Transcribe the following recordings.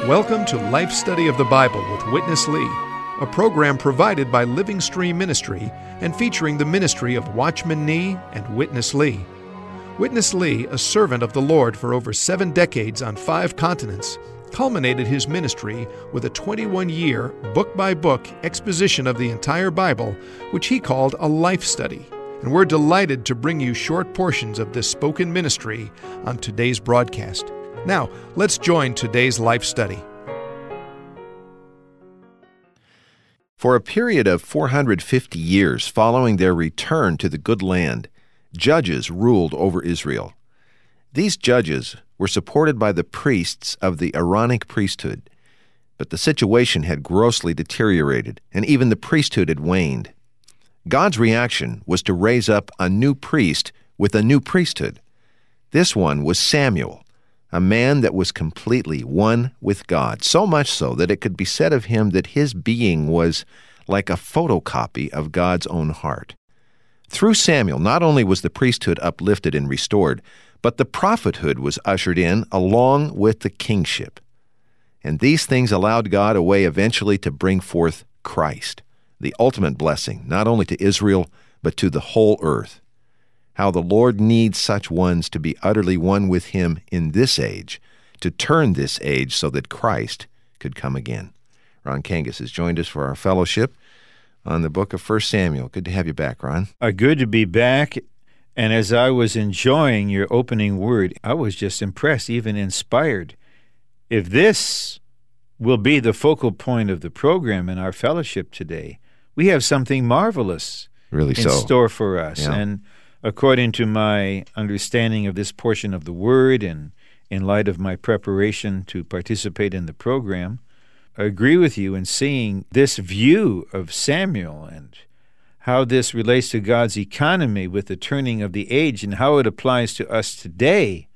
Welcome to Life Study of the Bible with Witness Lee, a program provided by Living Stream Ministry and featuring the ministry of Watchman Nee and Witness Lee. Witness Lee, a servant of the Lord for over 7 decades on 5 continents, culminated his ministry with a 21-year, book-by-book exposition of the entire Bible, which he called a life study. And we're delighted to bring you short portions of this spoken ministry on today's broadcast. Now, let's join today's life study. For a period of 450 years following their return to the good land, judges ruled over Israel. These judges were supported by the priests of the Aaronic priesthood, but the situation had grossly deteriorated, and even the priesthood had waned. God's reaction was to raise up a new priest with a new priesthood. This one was Samuel, a man that was completely one with God, so much so that it could be said of him that his being was like a photocopy of God's own heart. Through Samuel, not only was the priesthood uplifted and restored, but the prophethood was ushered in along with the kingship. And these things allowed God a way eventually to bring forth Christ, the ultimate blessing, not only to Israel, but to the whole earth. How the Lord needs such ones to be utterly one with Him in this age, to turn this age so that Christ could come again. Ron Kangas has joined us for our fellowship on the book of 1 Samuel. Good to have you back, Ron. Good to be back. And as I was enjoying your opening word, I was just impressed, even inspired. If this will be the focal point of the program in our fellowship today, we have something marvelous in store for us. Yeah. And according to my understanding of this portion of the Word and in light of my preparation to participate in the program, I agree with you in seeing this view of Samuel and how this relates to God's economy with the turning of the age and how it applies to us today.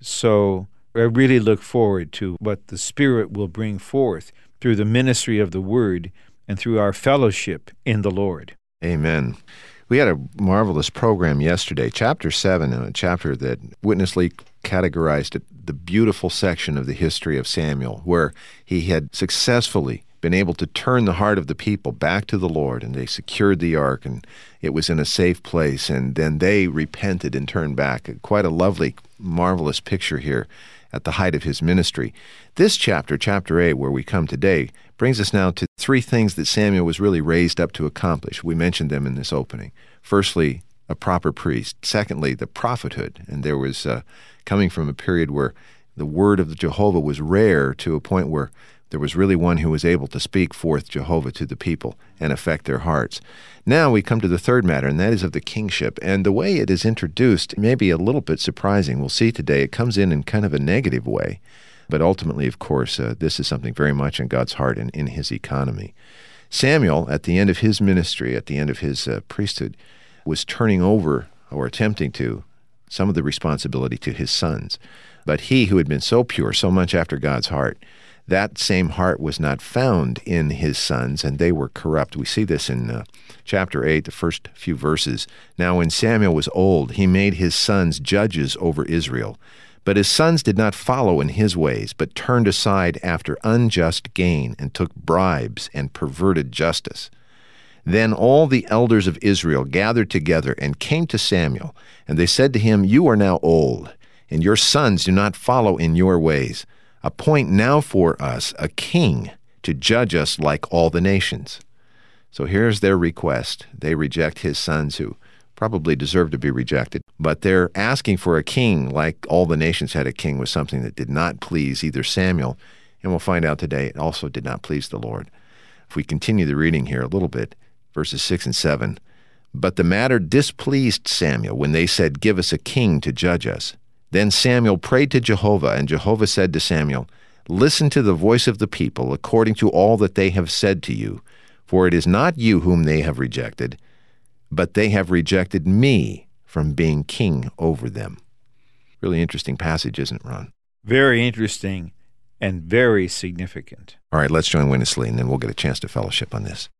So I really look forward to what the Spirit will bring forth through the ministry of the Word and through our fellowship in the Lord. Amen. We had a marvelous program yesterday, Chapter 7, a chapter that Witness Lee categorized it, the beautiful section of the history of Samuel, where he had successfully been able to turn the heart of the people back to the Lord, and they secured the ark, and it was in a safe place, and then they repented and turned back. Quite a lovely, marvelous picture here at the height of his ministry. This chapter, Chapter 8, where we come today, brings us now to 3 things that Samuel was really raised up to accomplish. We mentioned them in this opening. Firstly, a proper priest. Secondly, the prophethood. And there was coming from a period where the word of Jehovah was rare to a point where there was really one who was able to speak forth Jehovah to the people and affect their hearts. Now we come to the third matter, and that is of the kingship. And the way it is introduced may be a little bit surprising. We'll see today it comes in kind of a negative way. But ultimately, of course, this is something very much in God's heart and in His economy. Samuel, at the end of his ministry, at the end of his priesthood, was turning over, or attempting to, some of the responsibility to his sons. But he who had been so pure, so much after God's heart, that same heart was not found in his sons, and they were corrupt. We see this in chapter 8, the first few verses. Now when Samuel was old, he made his sons judges over Israel. But his sons did not follow in his ways, but turned aside after unjust gain, and took bribes and perverted justice. Then all the elders of Israel gathered together and came to Samuel, and they said to him, "You are now old, and your sons do not follow in your ways. Appoint now for us a king to judge us like all the nations." So here's their request. They reject his sons, who probably deserve to be rejected, but they're asking for a king like all the nations had a king was something that did not please either Samuel, and we'll find out today it also did not please the Lord. If we continue the reading here a little bit, verses 6 and 7, "But the matter displeased Samuel when they said, 'Give us a king to judge us.' Then Samuel prayed to Jehovah, and Jehovah said to Samuel, 'Listen to the voice of the people according to all that they have said to you, for it is not you whom they have rejected, but they have rejected me from being king over them.'" Really interesting passage, isn't it, Ron? Very interesting and very significant. All right, let's join Witness Lee, and then we'll get a chance to fellowship on this.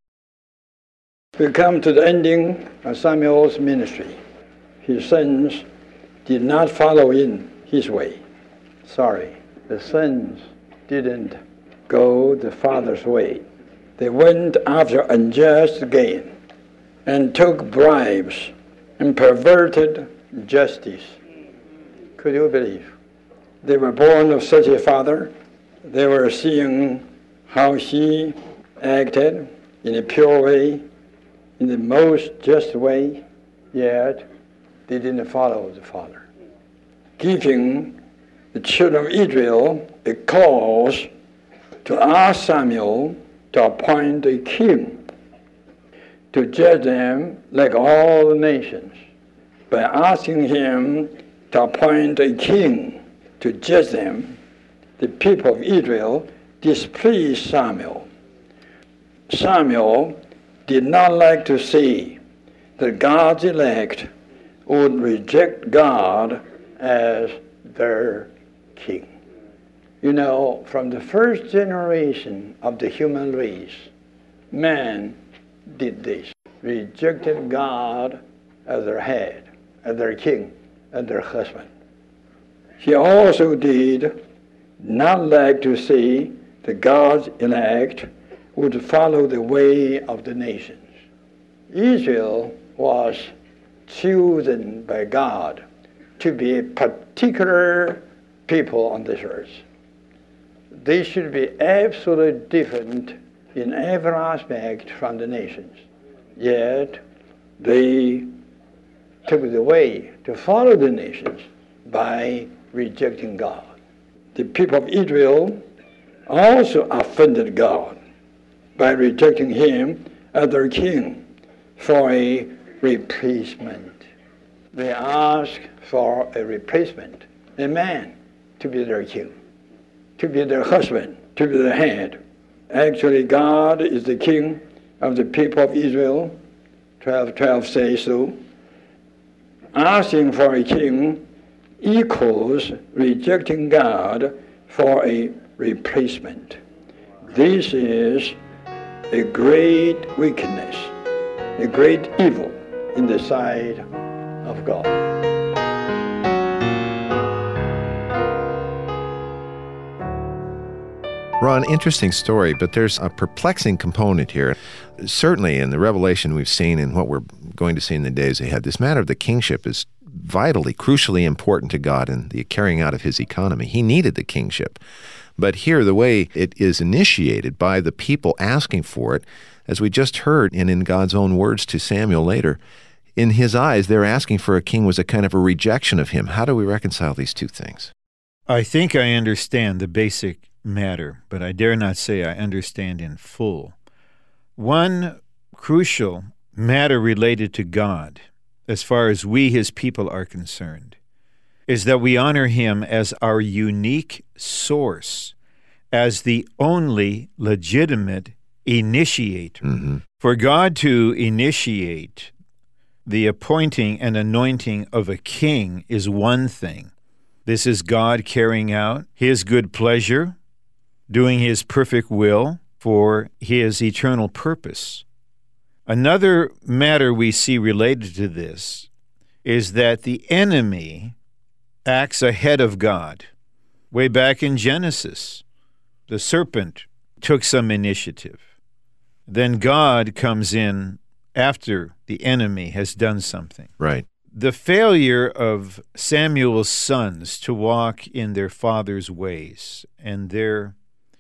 We come to the ending of Samuel's ministry. His sons did not follow in his way. The sons didn't go the Father's way. They went after unjust gain and took bribes and perverted justice. Could you believe? They were born of such a father. They were seeing how he acted in a pure way, in the most just way, yet they didn't follow the Father. Giving the children of Israel a cause to ask Samuel to appoint a king to judge them like all the nations. By asking him to appoint a king to judge them, the people of Israel displeased Samuel. Samuel did not like to see that God's elect would reject God as their king. You know, from the first generation of the human race, man did this, rejected God as their head, as their king, as their husband. He also did not like to see that God's elect would follow the way of the nations. Israel was chosen by God to be a particular people on this earth. They should be absolutely different in every aspect from the nations. Yet they took the way to follow the nations by rejecting God. The people of Israel also offended God by rejecting him as their king for a replacement. They asked for a replacement, a man to be their king, to be their husband, to be their head. Actually, God is the king of the people of Israel. 12:12 says so. Asking for a king equals rejecting God for a replacement. This is a great weakness, a great evil in the sight of God. Ron, interesting story, but there's a perplexing component here. Certainly in the revelation we've seen and what we're going to see in the days ahead, this matter of the kingship is vitally, crucially important to God in the carrying out of his economy. He needed the kingship. But here, the way it is initiated by the people asking for it, as we just heard, and in God's own words to Samuel later, in his eyes, their asking for a king was a kind of a rejection of him. How do we reconcile these two things? I think I understand the basic matter, but I dare not say I understand in full. One crucial matter related to God, as far as we, his people, are concerned, is that we honor him as our unique source, as the only legitimate initiator. Mm-hmm. For God to initiate the appointing and anointing of a king is one thing. This is God carrying out his good pleasure, doing his perfect will for his eternal purpose. Another matter we see related to this is that the enemy acts ahead of God. Way back in Genesis, the serpent took some initiative. Then God comes in after the enemy has done something. Right. The failure of Samuel's sons to walk in their father's ways and their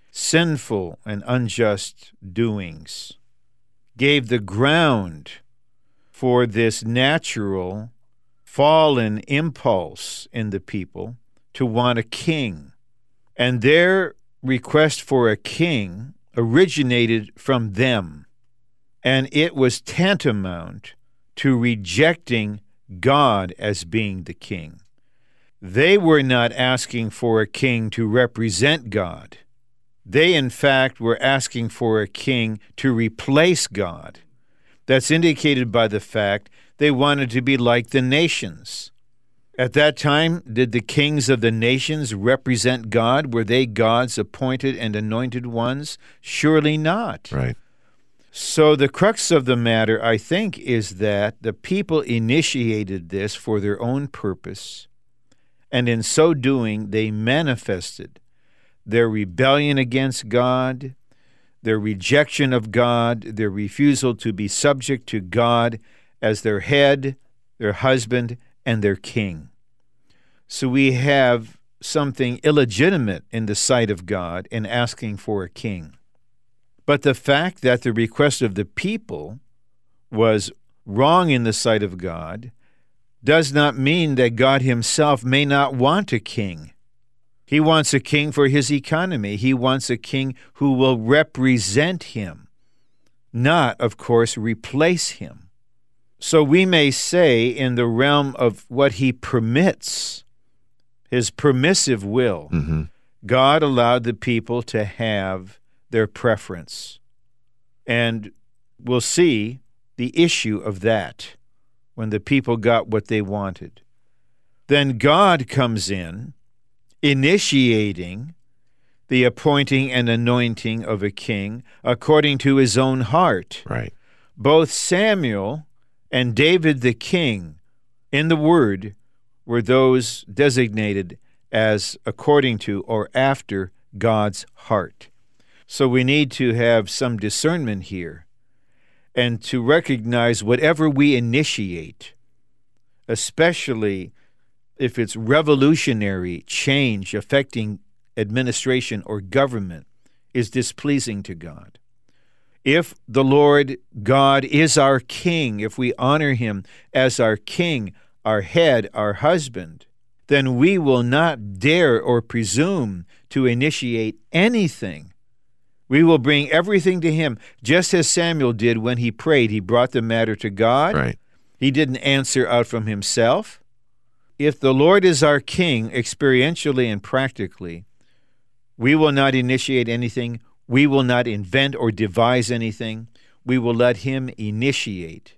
sinful and unjust doings gave the ground for this natural fallen impulse in the people to want a king. And their request for a king originated from them. And it was tantamount to rejecting God as being the king. They were not asking for a king to represent God. They, in fact, were asking for a king to replace God. That's indicated by the fact they wanted to be like the nations. At that time, did the kings of the nations represent God? Were they God's appointed and anointed ones? Surely not. Right. So the crux of the matter, I think, is that the people initiated this for their own purpose, and in so doing, they manifested their rebellion against God, their rejection of God, their refusal to be subject to God as their head, their husband, and their king. So we have something illegitimate in the sight of God in asking for a king. But the fact that the request of the people was wrong in the sight of God does not mean that God himself may not want a king. He wants a king for his economy. He wants a king who will represent him, not, of course, replace him. So we may say in the realm of what he permits, his permissive will, God allowed the people to have their preference. And we'll see the issue of that when the people got what they wanted. Then God comes in, initiating the appointing and anointing of a king according to his own heart. Right. Both Samuel and David the king in the Word were those designated as according to or after God's heart. So we need to have some discernment here and to recognize whatever we initiate, especially if it's revolutionary change affecting administration or government, is displeasing to God. If the Lord God is our king, if we honor him as our king, our head, our husband, then we will not dare or presume to initiate anything. We will bring everything to him, just as Samuel did when he prayed. He brought the matter to God. Right. He didn't answer out from himself. If the Lord is our king, experientially and practically, we will not initiate anything. We will not invent or devise anything. We will let him initiate.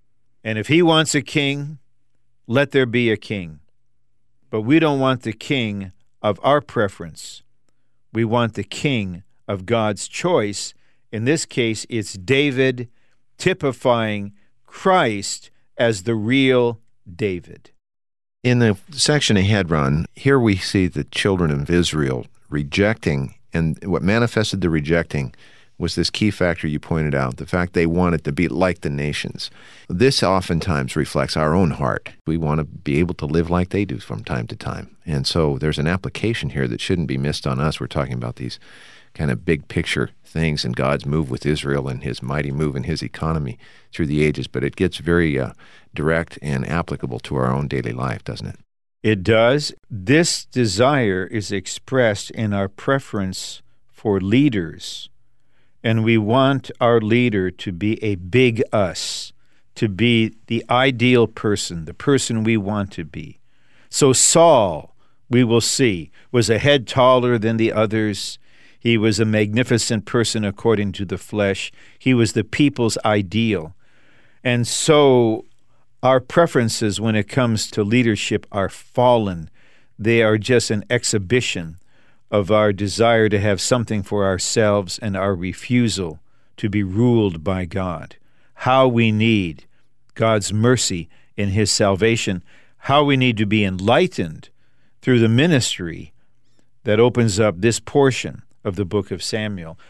And if he wants a king, let there be a king. But we don't want the king of our preference. We want the king of God's choice. In this case, it's David, typifying Christ as the real David. In the section ahead, Ron, here we see the children of Israel rejecting, and what manifested the rejecting was this key factor you pointed out, the fact they wanted to be like the nations. This oftentimes reflects our own heart. We want to be able to live like they do from time to time. And so there's an application here that shouldn't be missed on us. We're talking about these kind of big picture things and God's move with Israel and his mighty move in his economy through the ages, but it gets very direct and applicable to our own daily life, doesn't it? It does. This desire is expressed in our preference for leaders, and we want our leader to be a big us, to be the ideal person, the person we want to be. So Saul, we will see, was a head taller than the others. He was a magnificent person according to the flesh. He was the people's ideal. And so our preferences when it comes to leadership are fallen. They are just an exhibition of our desire to have something for ourselves and our refusal to be ruled by God. How we need God's mercy in his salvation, how we need to be enlightened through the ministry that opens up this portion of the book of Samuel.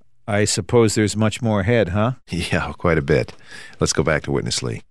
I suppose there's much more ahead, huh? Yeah, quite a bit. Let's go back to Witness Lee.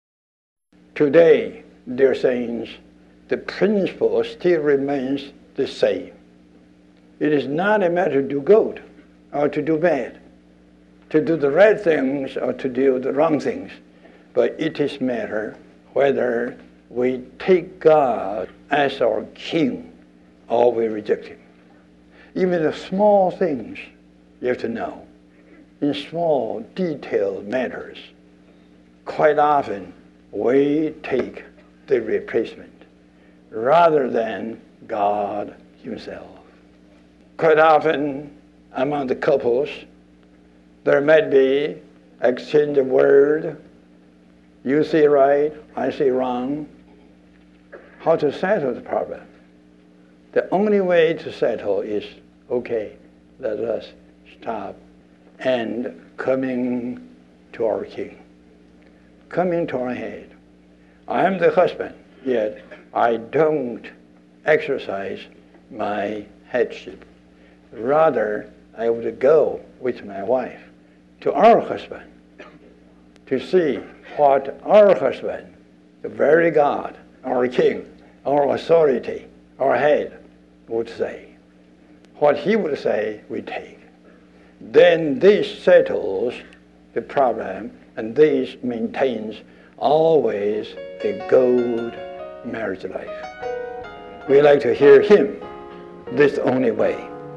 Today, dear saints, the principle still remains the same. It is not a matter to do good or to do bad, to do the right things or to do the wrong things, but it is matter whether we take God as our king or we reject him. Even the small things you have to know, in small detailed matters, quite often we take the replacement rather than God himself. Quite often among the couples, there might be exchange of word. You say right, I say wrong. How to settle the problem? The only way to settle is, okay, let us stop and coming to our king, coming to our head. I am the husband, yet I don't exercise my headship. Rather, I would go with my wife to our husband to see what our husband, the very God, our King, our authority, our head, would say. What he would say, we take. Then this settles the problem, and this maintains always a good marriage life. We like to hear him. This is the only way.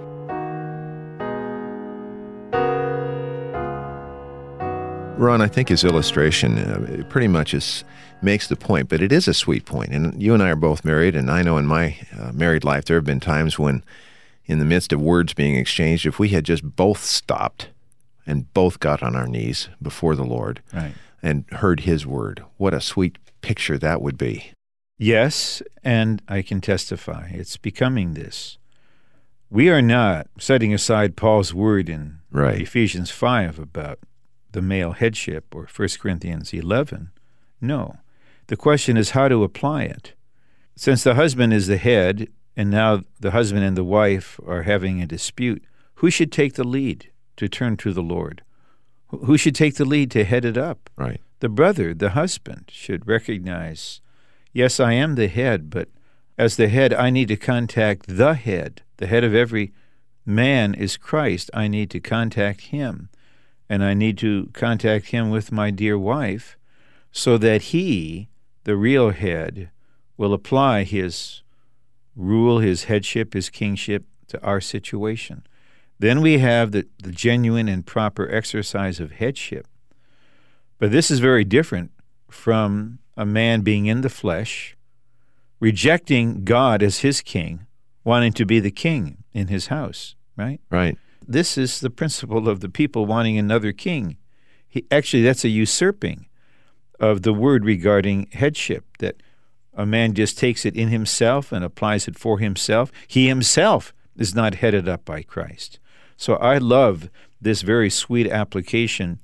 Ron, I think his illustration pretty much makes the point, but it is a sweet point. And you and I are both married, and I know in my married life there have been times when, in the midst of words being exchanged, if we had just both stopped and both got on our knees before the Lord and heard his word, what a sweet picture that would be. Yes, and I can testify. It's becoming this. We are not setting aside Paul's word in Ephesians 5 about the male headship or 1 Corinthians 11. No. The question is how to apply it. Since the husband is the head, and now the husband and the wife are having a dispute, who should take the lead to turn to the Lord? Who should take the lead to head it up? Right. The brother, the husband, should recognize, yes, I am the head, but as the head, I need to contact the head. The head of every man is Christ. I need to contact him, and I need to contact him with my dear wife so that he, the real head, will apply his rule, his headship, his kingship to our situation. Then we have the genuine and proper exercise of headship. But this is very different from a man being in the flesh, rejecting God as his king, wanting to be the king in his house, right? Right. This is the principle of the people wanting another king. Actually, that's a usurping of the word regarding headship, that a man just takes it in himself and applies it for himself. He himself is not headed up by Christ. So I love this very sweet application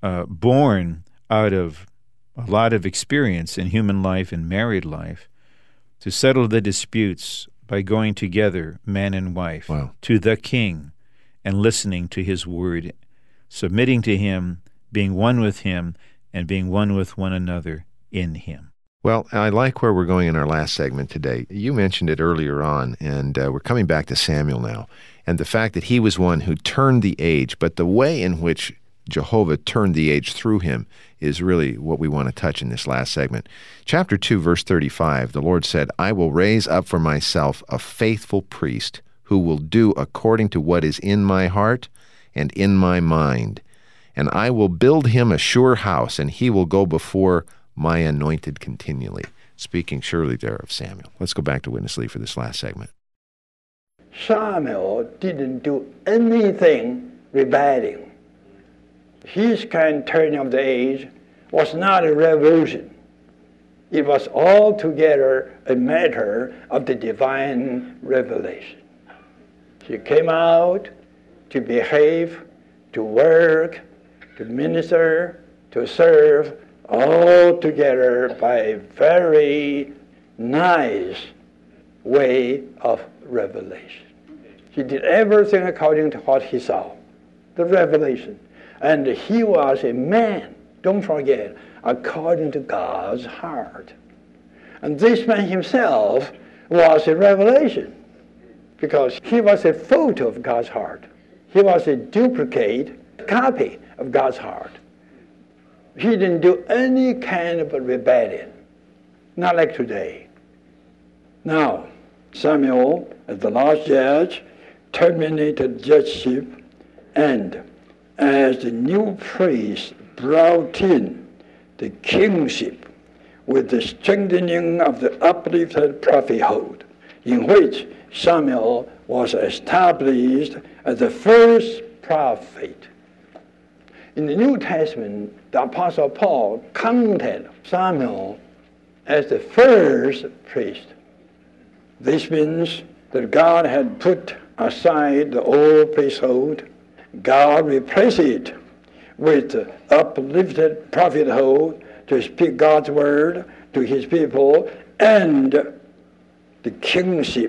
born out of a lot of experience in human life and married life to settle the disputes by going together, man and wife, to the King and listening to his word, submitting to him, being one with him, and being one with one another in him. Well, I like where we're going in our last segment today. You mentioned it earlier on, and we're coming back to Samuel now, and the fact that he was one who turned the age, but the way in which Jehovah turned the age through him is really what we want to touch in this last segment. Chapter 2, verse 35, the Lord said, I will raise up for myself a faithful priest who will do according to what is in my heart and in my mind. And I will build him a sure house, and he will go before my anointed continually. Speaking surely there of Samuel. Let's go back to Witness Lee for this last segment. Samuel didn't do anything rebelling. His kind turning of the age was not a revolution. It was altogether a matter of the divine revelation. He came out to behave, to work, to minister, to serve, all together by a very nice way of revelation. He did everything according to what he saw, the revelation. And he was a man, don't forget, according to God's heart. And this man himself was a revelation because he was a photo of God's heart. He was a duplicate copy of God's heart. He didn't do any kind of a rebellion, not like today. Now, Samuel, as the last judge, terminated judgeship, and as the new priest brought in the kingship with the strengthening of the uplifted prophethood, in which Samuel was established as the first prophet. In the New Testament, the Apostle Paul counted Samuel as the first priest. This means that God had put aside the old priesthood. God replaced it with uplifted prophethood to speak God's word to his people, and the kingship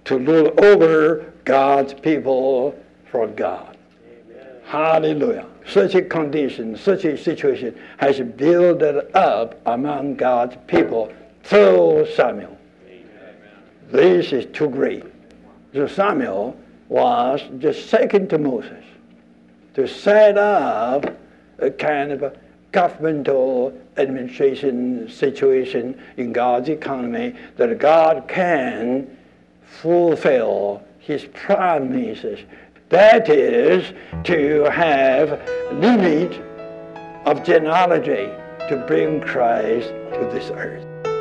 to rule over God's people for God. Amen. Hallelujah. Such a condition, such a situation has built up among God's people through Samuel. Amen. This is too great. So Samuel was just second to Moses to set up a kind of a governmental administration situation in God's economy that God can fulfill his promises. That is to have limit of genealogy to bring Christ to this earth.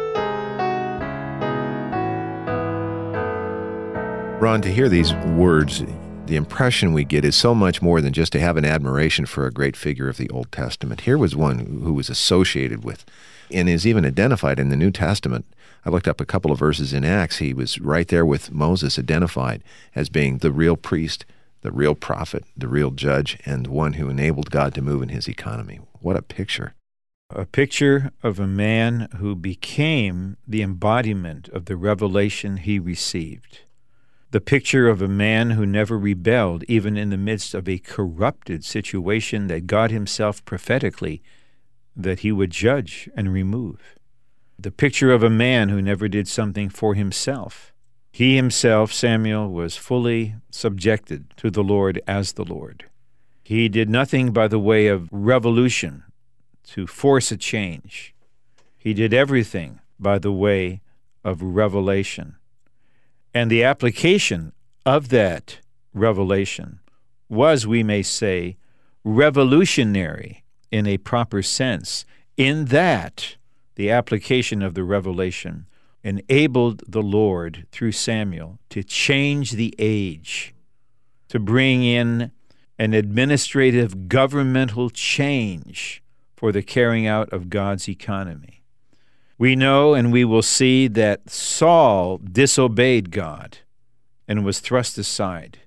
Ron, to hear these words, the impression we get is so much more than just to have an admiration for a great figure of the Old Testament. Here was one who was associated with and is even identified in the New Testament. I looked up a couple of verses in Acts. He was right there with Moses, identified as being the real priest, the real prophet, the real judge, and one who enabled God to move in his economy. What a picture. A picture of a man who became the embodiment of the revelation he received. The picture of a man who never rebelled, even in the midst of a corrupted situation that God himself prophetically that he would judge and remove. The picture of a man who never did something for himself. He himself, Samuel, was fully subjected to the Lord as the Lord. He did nothing by the way of revolution to force a change. He did everything by the way of revelation. And the application of that revelation was, we may say, revolutionary in a proper sense, in that the application of the revelation enabled the Lord, through Samuel, to change the age, to bring in an administrative governmental change for the carrying out of God's economy. We know and we will see that Saul disobeyed God and was thrust aside.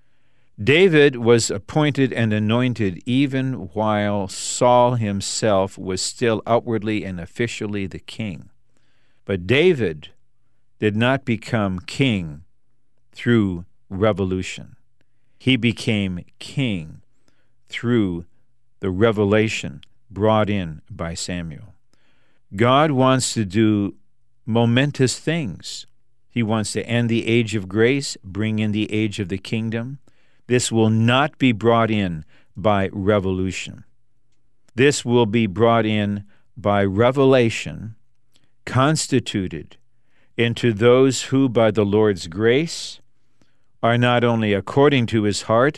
David was appointed and anointed even while Saul himself was still outwardly and officially the king. But David did not become king through revolution. He became king through the revelation brought in by Samuel. God wants to do momentous things. He wants to end the age of grace, bring in the age of the kingdom. This will not be brought in by revolution. This will be brought in by revelation, constituted into those who, by the Lord's grace, are not only according to his heart,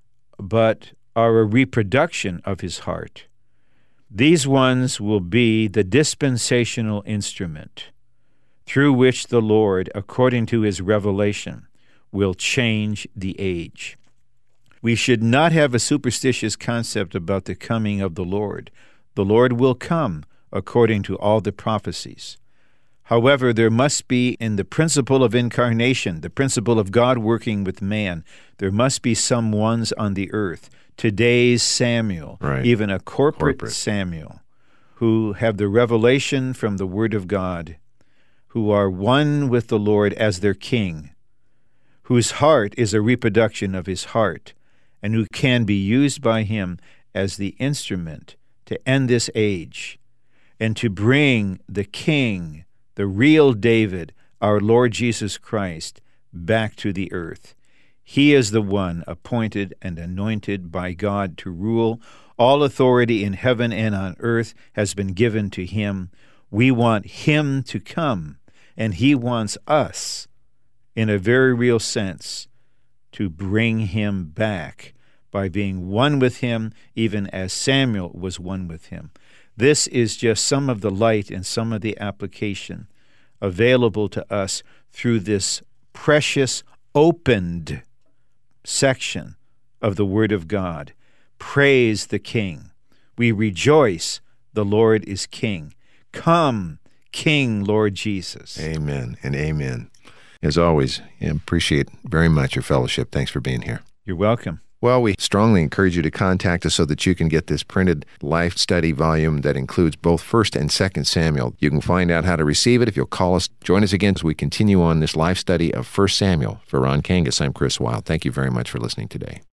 but are a reproduction of his heart. These ones will be the dispensational instrument through which the Lord, according to his revelation, will change the age. We should not have a superstitious concept about the coming of the Lord. The Lord will come according to all the prophecies. However, there must be, in the principle of incarnation, the principle of God working with man, there must be some ones on the earth, today's Samuel, right, even a corporate Samuel, who have the revelation from the Word of God, who are one with the Lord as their king, whose heart is a reproduction of his heart, and who can be used by him as the instrument to end this age and to bring the King, the real David, our Lord Jesus Christ, back to the earth. He is the one appointed and anointed by God to rule. All authority in heaven and on earth has been given to him. We want him to come, and he wants us, in a very real sense, to bring him back by being one with him, even as Samuel was one with him. This is just some of the light and some of the application available to us through this precious, opened section of the Word of God. Praise the King. We rejoice the Lord is King. Come, King, Lord Jesus. Amen and amen. As always, I appreciate very much your fellowship. Thanks for being here. You're welcome. Well, we strongly encourage you to contact us so that you can get this printed life study volume that includes both 1st and 2nd Samuel. You can find out how to receive it if you'll call us. Join us again as we continue on this life study of 1 Samuel. For Ron Kangas, I'm Chris Wilde. Thank you very much for listening today.